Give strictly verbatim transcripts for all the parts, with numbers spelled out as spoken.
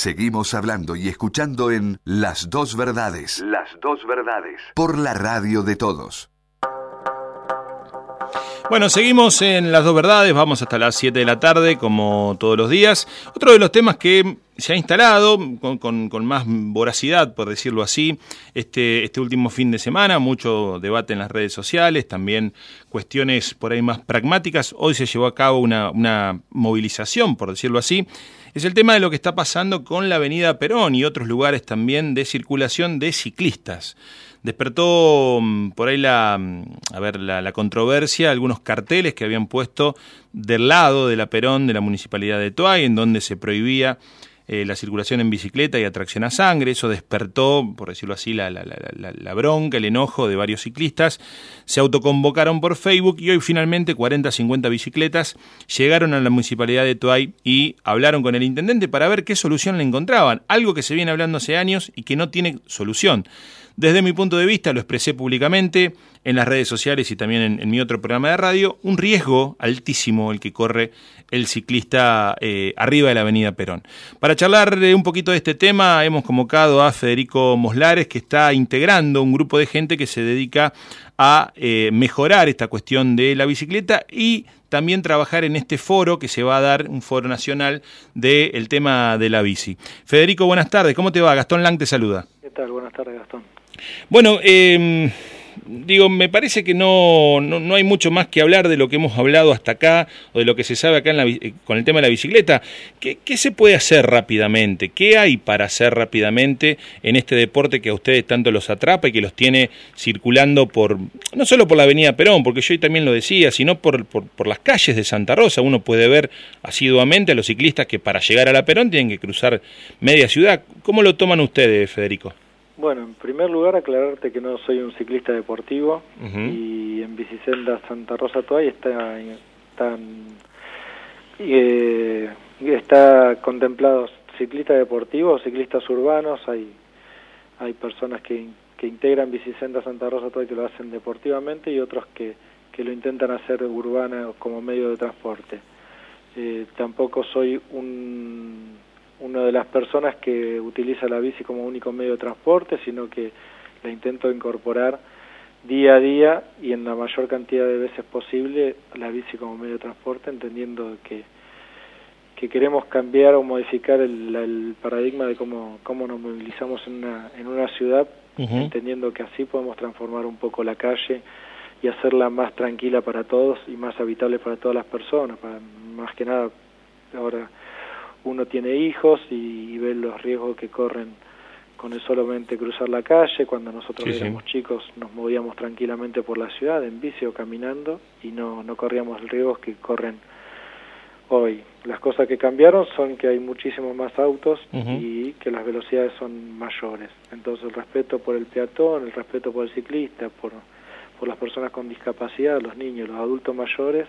Seguimos hablando y escuchando en Las Dos Verdades. Las Dos Verdades. Por la radio de todos. Bueno, seguimos en Las Dos Verdades, vamos hasta las siete de la tarde, como todos los días. Otro de los temas que se ha instalado con, con, con más voracidad, por decirlo así, este, este último fin de semana, mucho debate en las redes sociales, también cuestiones por ahí más pragmáticas. Hoy se llevó a cabo una, una movilización, por decirlo así. Es el tema de lo que está pasando con la avenida Perón y otros lugares también de circulación de ciclistas. Despertó por ahí la, a ver, la, la controversia, algunos carteles que habían puesto del lado de la Perón de la Municipalidad de Toay, en donde se prohibía eh, la circulación en bicicleta y a tracción a sangre. Eso despertó, por decirlo así, la, la, la, la bronca, el enojo de varios ciclistas. Se autoconvocaron por Facebook y hoy finalmente cuarenta a cincuenta bicicletas llegaron a la Municipalidad de Toay y hablaron con el intendente para ver qué solución le encontraban. Algo que se viene hablando hace años y que no tiene solución. Desde mi punto de vista, lo expresé públicamente en las redes sociales y también en, en mi otro programa de radio, un riesgo altísimo el que corre el ciclista eh, arriba de la avenida Perón. Para charlar un poquito de este tema, hemos convocado a Federico Moslares, que está integrando un grupo de gente que se dedica a eh, mejorar esta cuestión de la bicicleta y también trabajar en este foro que se va a dar, un foro nacional del tema de la bici. Federico, buenas tardes, ¿cómo te va? Gastón Lang te saluda. ¿Qué tal? Buenas tardes, Gastón. Bueno, eh, digo, me parece que no, no, no hay mucho más que hablar de lo que hemos hablado hasta acá, o de lo que se sabe acá en la, con el tema de la bicicleta. ¿Qué, qué se puede hacer rápidamente? ¿Qué hay para hacer rápidamente en este deporte que a ustedes tanto los atrapa y que los tiene circulando por, no solo por la avenida Perón, porque yo también lo decía, sino por, por, por las calles de Santa Rosa? Uno puede ver asiduamente a los ciclistas que para llegar a la Perón tienen que cruzar media ciudad. ¿Cómo lo toman ustedes, Federico? Bueno, en primer lugar aclararte que no soy un ciclista deportivo. Uh-huh. Y en Bicicenda Santa Rosa Toay está, está, eh, está contemplados ciclistas deportivos, ciclistas urbanos. Hay hay personas que, que integran Bicicenda Santa Rosa Toay que lo hacen deportivamente y otros que, que lo intentan hacer urbana como medio de transporte. Eh, tampoco soy un... una de las personas que utiliza la bici como único medio de transporte, sino que la intento incorporar día a día y en la mayor cantidad de veces posible la bici como medio de transporte, entendiendo que, que queremos cambiar o modificar el, el paradigma de cómo, cómo nos movilizamos en una, en una ciudad, uh-huh. entendiendo que así podemos transformar un poco la calle y hacerla más tranquila para todos y más habitable para todas las personas. Para, más que nada, ahora uno tiene hijos y, y ve los riesgos que corren con el solamente cruzar la calle. Cuando nosotros sí, éramos sí. chicos nos movíamos tranquilamente por la ciudad en bici o caminando y no, no corríamos riesgos que corren hoy. Las cosas que cambiaron son que hay muchísimos más autos uh-huh. y que las velocidades son mayores. Entonces el respeto por el peatón, el respeto por el ciclista, por, por las personas con discapacidad, los niños, los adultos mayores,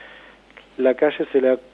la calle se le ha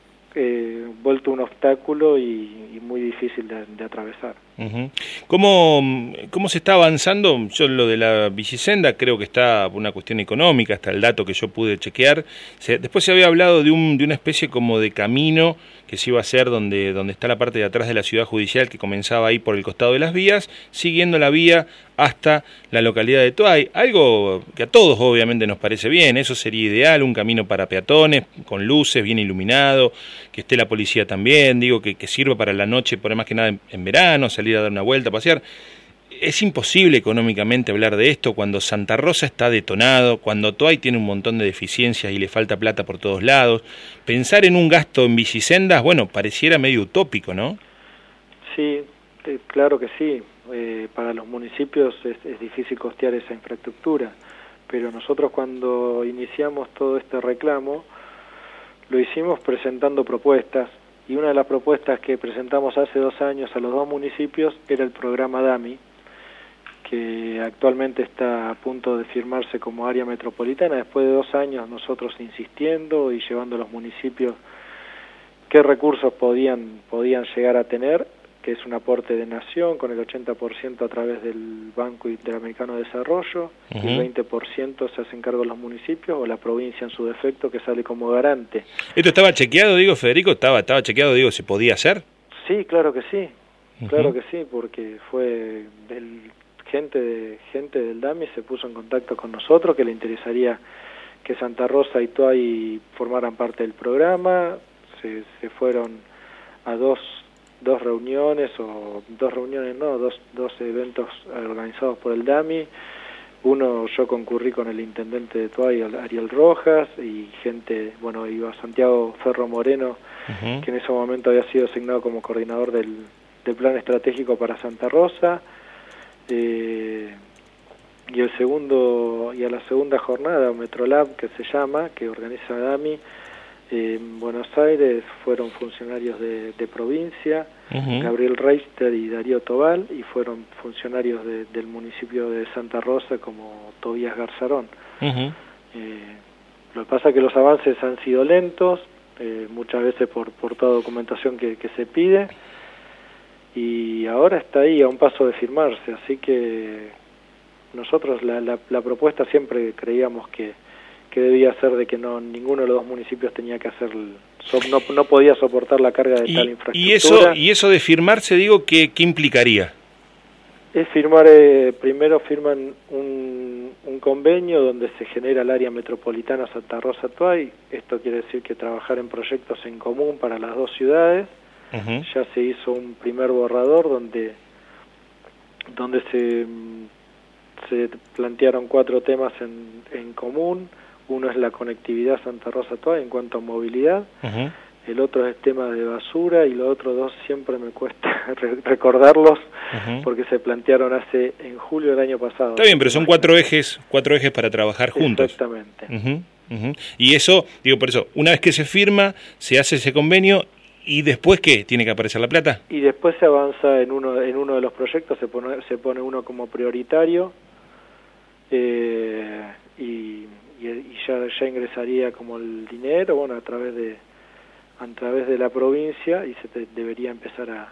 Eh, vuelto un obstáculo y, y muy difícil de, de atravesar. Uh-huh. ¿Cómo, ¿Cómo se está avanzando? Yo lo de la bicicenda creo que está por una cuestión económica, hasta el dato que yo pude chequear. Se, después se había hablado de, un, de una especie como de camino que se iba a hacer donde, donde está la parte de atrás de la ciudad judicial, que comenzaba ahí por el costado de las vías, siguiendo la vía hasta la localidad de Toay. Algo que a todos obviamente nos parece bien, eso sería ideal, un camino para peatones, con luces, bien iluminado, que esté la policía también, digo, que, que sirva para la noche, por más que nada en, en verano, salir a dar una vuelta, pasear. Es imposible económicamente hablar de esto cuando Santa Rosa está detonado, cuando Toay tiene un montón de deficiencias y le falta plata por todos lados. Pensar en un gasto en bicisendas, bueno, pareciera medio utópico, ¿no? Sí, eh, claro que sí. Eh, para los municipios es, es difícil costear esa infraestructura, pero nosotros cuando iniciamos todo este reclamo lo hicimos presentando propuestas, y una de las propuestas que presentamos hace dos años a los dos municipios era el programa DAMI, que actualmente está a punto de firmarse como área metropolitana, después de dos años nosotros insistiendo y llevando a los municipios qué recursos podían, podían llegar a tener, que es un aporte de nación con el ochenta por ciento a través del Banco Interamericano de Desarrollo, uh-huh. y el veinte por ciento se hacen cargo los municipios o la provincia en su defecto, que sale como garante. ¿Esto estaba chequeado, digo, Federico? ¿Estaba, estaba chequeado, digo, se podía hacer? Sí, claro que sí, Uh-huh. claro que sí, porque fue el, gente, de, gente del DAMI se puso en contacto con nosotros, que le interesaría que Santa Rosa y Toay formaran parte del programa, se, se fueron a dos, dos reuniones, o dos reuniones no, dos, dos eventos organizados por el DAMI. Uno yo concurrí con el intendente de Toay, Ariel Rojas, y gente, bueno, iba Santiago Ferro Moreno, uh-huh. que en ese momento había sido asignado como coordinador del, del plan estratégico para Santa Rosa, eh, y el segundo, y a la segunda jornada, Metrolab, que se llama, que organiza DAMI, eh, en Buenos Aires fueron funcionarios de, de provincia, uh-huh. Gabriel Reister y Darío Tobal, y fueron funcionarios de, del municipio de Santa Rosa como Tobías Garzarón. Uh-huh. Eh, lo que pasa es que los avances han sido lentos, eh, muchas veces por, por toda documentación que, que se pide, y ahora está ahí a un paso de firmarse, así que nosotros la, la, la propuesta siempre creíamos que que debía ser de que no ninguno de los dos municipios tenía que hacer, so, no, no podía soportar la carga de y, tal infraestructura. Y eso, y eso de firmarse, digo, ¿qué, qué implicaría? Es firmar, eh, primero firman un, un convenio donde se genera el área metropolitana Santa Rosa Toay. Esto quiere decir que trabajar en proyectos en común para las dos ciudades. Uh-huh. Ya se hizo un primer borrador donde, donde se, se plantearon cuatro temas en, en común. Uno es la conectividad Santa Rosa Toay en cuanto a movilidad, uh-huh. el otro es el tema de basura, y los otros dos siempre me cuesta recordarlos, uh-huh. porque se plantearon hace en julio del año pasado. Está bien, pero son cuatro ejes, cuatro ejes para trabajar juntos. Exactamente. Uh-huh. Uh-huh. Y eso, digo por eso, una vez que se firma, se hace ese convenio, ¿y después qué? ¿Tiene que aparecer la plata? Y después se avanza en uno, en uno de los proyectos, se pone, se pone uno como prioritario, eh, y... y ya, ya ingresaría como el dinero, bueno, a través de a través de la provincia, y se te, debería empezar a,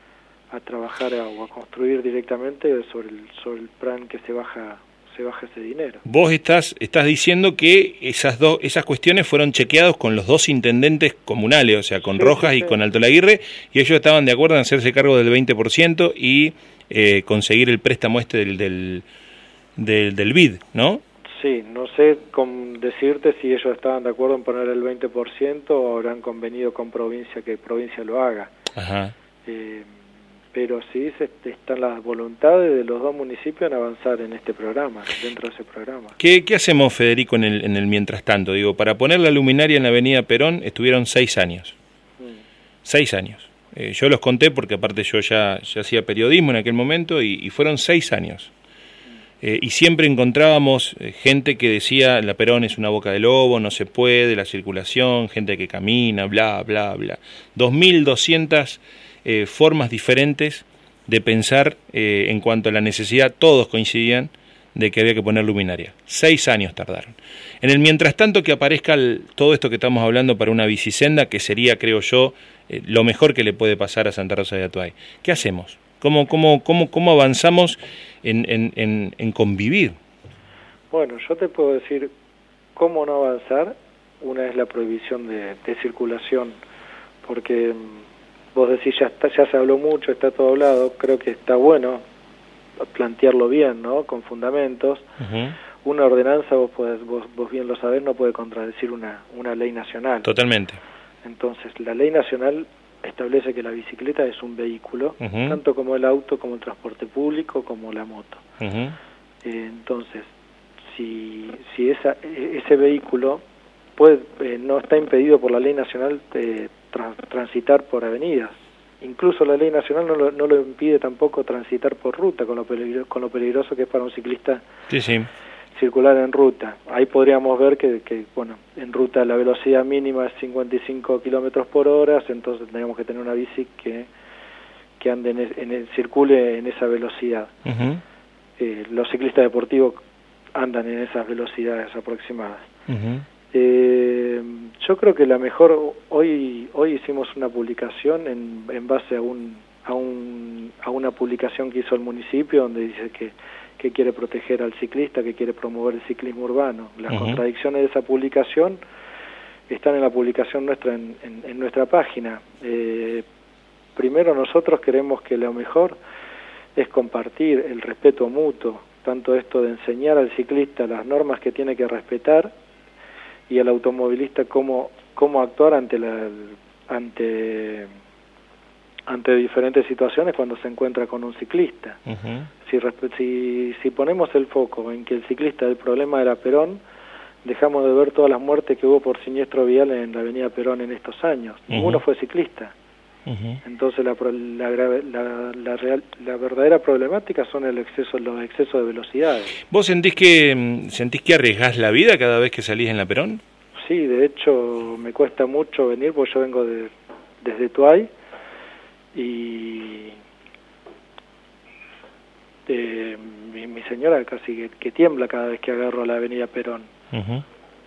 a trabajar a, o a construir directamente sobre el sobre el plan que se baja se baja ese dinero. Vos estás estás diciendo que esas dos esas cuestiones fueron chequeados con los dos intendentes comunales, o sea, con sí, Rojas sí, sí. y con Alto Laguirre, y ellos estaban de acuerdo en hacerse cargo del veinte por ciento y eh, conseguir el préstamo este del del, del del B I D, ¿no? Sí, no sé cómo decirte si ellos estaban de acuerdo en poner el veinte por ciento o habrán convenido con provincia que provincia lo haga. Ajá. Eh, pero sí se, están las voluntades de los dos municipios en avanzar en este programa, dentro de ese programa. ¿Qué, qué hacemos, Federico, en el, en el mientras tanto? Digo, para poner la luminaria en la avenida Perón estuvieron seis años. Mm. Seis años. Eh, yo los conté porque aparte yo ya, ya hacía periodismo en aquel momento y, y fueron seis años. Eh, y siempre encontrábamos eh, gente que decía la Perón es una boca de lobo, no se puede, la circulación, gente que camina, bla, bla, bla. dos mil doscientas eh, formas diferentes de pensar eh, en cuanto a la necesidad, todos coincidían de que había que poner luminaria. Seis años tardaron. En el mientras tanto que aparezca el, todo esto que estamos hablando para una bicisenda, que sería, creo yo, eh, lo mejor que le puede pasar a Santa Rosa de Atuay. ¿Qué hacemos? ¿Cómo, cómo, cómo, cómo avanzamos en, en, en, en convivir? Bueno, yo te puedo decir cómo no avanzar. Una es la prohibición de, de circulación, porque vos decís, ya está, ya se habló mucho, está todo hablado. Creo que está bueno plantearlo bien, ¿no? Con fundamentos. Uh-huh. Una ordenanza, vos, podés, vos, vos bien lo sabés, no puede contradecir una, una ley nacional. Totalmente. Entonces, la ley nacional establece que la bicicleta es un vehículo, uh-huh. tanto como el auto, como el transporte público, como la moto. Uh-huh. Eh, entonces, si, si esa, ese vehículo puede, eh, no está impedido por la ley nacional de tra- transitar por avenidas, incluso la ley nacional no lo, no lo impide tampoco transitar por ruta, con lo, peligro, con lo peligroso que es para un ciclista sí, sí. circular en ruta. Ahí podríamos ver que, que, bueno, en ruta la velocidad mínima es cincuenta y cinco kilómetros por hora, entonces tenemos que tener una bici que, que ande en, en el, circule en esa velocidad. Uh-huh. Eh, los ciclistas deportivos andan en esas velocidades aproximadas. Uh-huh. Eh, yo creo que la mejor, hoy hoy hicimos una publicación en, en base a un, a un a una publicación que hizo el municipio donde dice que que quiere proteger al ciclista, que quiere promover el ciclismo urbano. Las uh-huh. contradicciones de esa publicación están en la publicación nuestra en, en, en nuestra página. Eh, primero nosotros queremos que lo mejor es compartir el respeto mutuo, tanto esto de enseñar al ciclista las normas que tiene que respetar y al automovilista cómo, cómo actuar ante la, ante ante diferentes situaciones cuando se encuentra con un ciclista. Uh-huh. Si, si, si ponemos el foco en que el ciclista, el problema era Perón, dejamos de ver todas las muertes que hubo por siniestro vial en la avenida Perón en estos años. Uh-huh. Ninguno fue ciclista. Uh-huh. Entonces la, la, la, la, real, la verdadera problemática son el exceso, los excesos de velocidades. ¿Vos sentís que, sentís que arriesgás la vida cada vez que salís en la Perón? Sí, de hecho me cuesta mucho venir porque yo vengo de, desde Tuay, y eh, mi, mi señora casi que, que tiembla cada vez que agarro la avenida Perón. Uh-huh.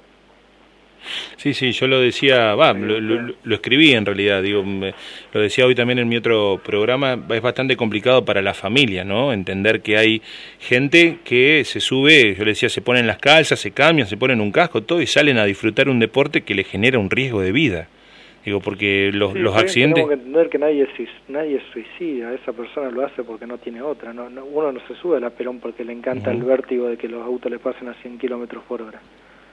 Sí, sí, yo lo decía, va, lo, lo, lo escribí en realidad, digo, me, lo decía hoy también en mi otro programa, es bastante complicado para la familia, ¿no? Entender que hay gente que se sube, yo le decía, se ponen las calzas, se cambian, se ponen un casco, todo y salen a disfrutar un deporte que le genera un riesgo de vida. Digo, porque los, sí, los accidentes... Tenemos que entender que nadie, nadie suicida, esa persona lo hace porque no tiene otra. No, no, uno no se sube a la Perón porque le encanta uh-huh. el vértigo de que los autos le pasen a cien kilómetros por hora.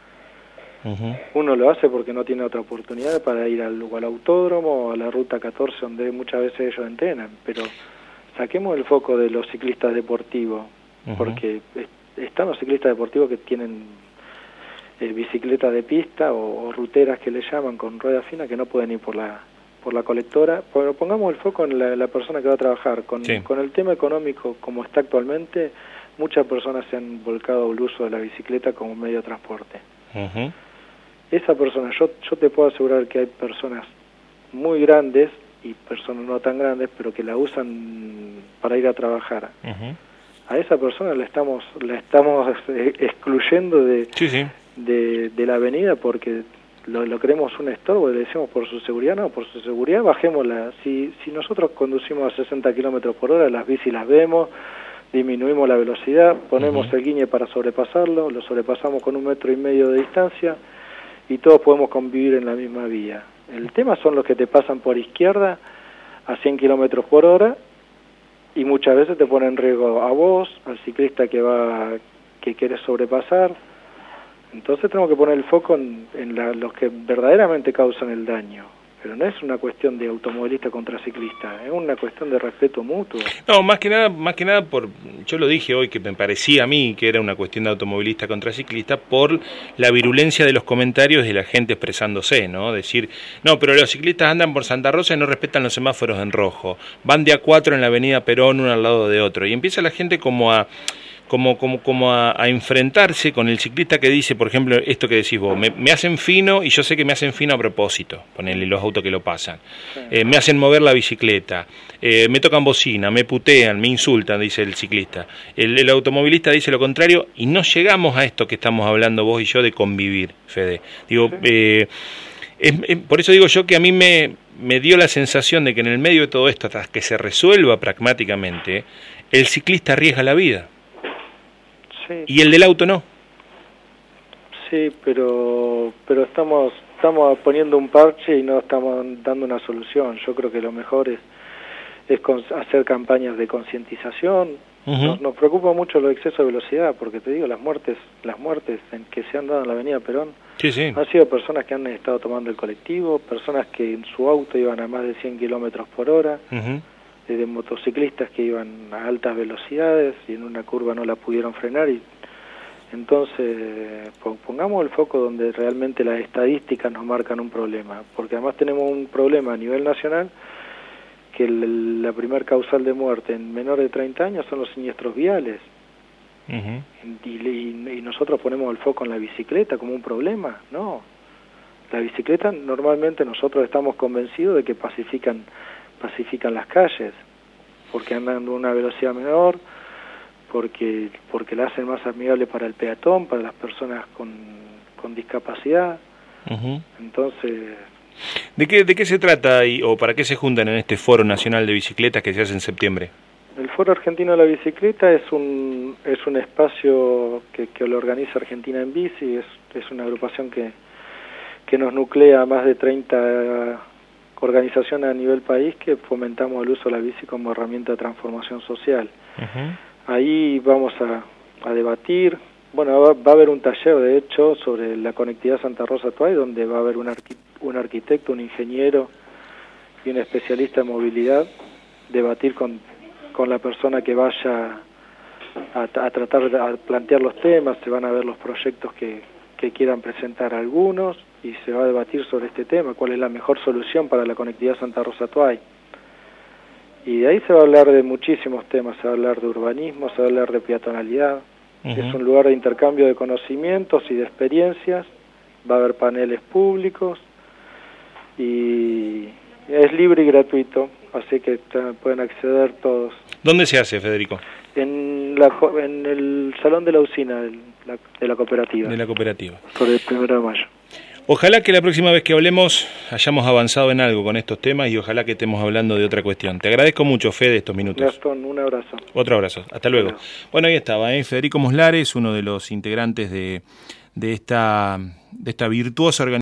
Uh-huh. Uno lo hace porque no tiene otra oportunidad para ir al, al autódromo o a la ruta catorce, donde muchas veces ellos entrenan. Pero saquemos el foco de los ciclistas deportivos, uh-huh. porque están los ciclistas deportivos que tienen... Eh, bicicletas de pista o, o ruteras que le llaman con rueda fina que no pueden ir por la por la colectora, pero pongamos el foco en la, la persona que va a trabajar con, sí. con el tema económico como está actualmente. Muchas personas se han volcado al uso de la bicicleta como medio de transporte. Uh-huh. Esa persona, yo yo te puedo asegurar que hay personas muy grandes y personas no tan grandes, pero que la usan para ir a trabajar. Uh-huh. A esa persona la estamos la estamos excluyendo de sí, sí. De, de la avenida porque lo, lo creemos un estorbo y le decimos por su seguridad. No, por su seguridad bajémosla. Si, si nosotros conducimos a sesenta kilómetros por hora, las bicis las vemos, disminuimos la velocidad, ponemos uh-huh. el guiñe para sobrepasarlo, lo sobrepasamos con un metro y medio de distancia y todos podemos convivir en la misma vía. El tema son los que te pasan por izquierda a cien kilómetros por hora y muchas veces te ponen en riesgo a vos, al ciclista que va que quieres sobrepasar. Entonces tenemos que poner el foco en, en la, los que verdaderamente causan el daño. Pero no es una cuestión de automovilista contra ciclista, es una cuestión de respeto mutuo. No, más que nada, más que nada por, yo lo dije hoy que me parecía a mí que era una cuestión de automovilista contra ciclista por la virulencia de los comentarios de la gente expresándose, ¿no? Decir, no, pero los ciclistas andan por Santa Rosa y no respetan los semáforos en rojo, van de a cuatro en la avenida Perón uno al lado de otro, y empieza la gente como a... como como como a, a enfrentarse con el ciclista que dice, por ejemplo, esto que decís vos, me, me hacen fino y yo sé que me hacen fino a propósito, ponele los autos que lo pasan, sí. eh, me hacen mover la bicicleta, eh, me tocan bocina, me putean, me insultan, dice el ciclista. El, el automovilista dice lo contrario y no llegamos a esto que estamos hablando vos y yo de convivir, Fede. Digo, sí. eh, es, es, por eso digo yo que a mí me, me dio la sensación de que en el medio de todo esto, hasta que se resuelva pragmáticamente, el ciclista arriesga la vida. Sí. Y el del auto no. Sí, pero pero estamos estamos poniendo un parche y no estamos dando una solución. Yo creo que lo mejor es es con, hacer campañas de concientización. Uh-huh. Nos, nos preocupa mucho los excesos de velocidad, porque te digo, las muertes las muertes en que se han dado en la avenida Perón sí, sí. han sido personas que han estado tomando el colectivo, personas que en su auto iban a más de cien kilómetros por hora. Uh-huh. De motociclistas que iban a altas velocidades y en una curva no la pudieron frenar. Y entonces pongamos el foco donde realmente las estadísticas nos marcan un problema, porque además tenemos un problema a nivel nacional que el, la primer causal de muerte en menores de treinta años son los siniestros viales. Uh-huh. y, y, y nosotros ponemos el foco en la bicicleta como un problema. No, la bicicleta normalmente nosotros estamos convencidos de que pacifican pacifican las calles, porque andan a una velocidad menor, porque porque la hacen más amigable para el peatón, para las personas con, con discapacidad. Uh-huh. Entonces... ¿De qué, de qué se trata y, o para qué se juntan en este Foro Nacional de Bicicletas que se hace en septiembre? El Foro Argentino de la Bicicleta es un es un espacio que, que lo organiza Argentina en Bici, es, es una agrupación que, que nos nuclea a más de treinta organización a nivel país que fomentamos el uso de la bici como herramienta de transformación social. Uh-huh. Ahí vamos a, a debatir, bueno, va, va a haber un taller, de hecho, sobre la conectividad Santa Rosa Toay, donde va a haber un, arqui, un arquitecto, un ingeniero y un especialista en movilidad, debatir con, con la persona que vaya a, a tratar de a plantear los temas, se van a ver los proyectos que, que quieran presentar algunos, y se va a debatir sobre este tema, cuál es la mejor solución para la conectividad Santa Rosa Toay. Y de ahí se va a hablar de muchísimos temas, se va a hablar de urbanismo, se va a hablar de peatonalidad, uh-huh. Es un lugar de intercambio de conocimientos y de experiencias, va a haber paneles públicos, y es libre y gratuito, así que pueden acceder todos. ¿Dónde se hace, Federico? En, la, en el Salón de la Usina de la, de la cooperativa. De la cooperativa. Por el primero de mayo. Ojalá que la próxima vez que hablemos hayamos avanzado en algo con estos temas y ojalá que estemos hablando de otra cuestión. Te agradezco mucho, Fede, estos minutos. Gastón, un abrazo. Otro abrazo. Hasta luego. Bueno, bueno ahí estaba, ¿eh? Federico Moslares, uno de los integrantes de, de, esta, de esta virtuosa organización.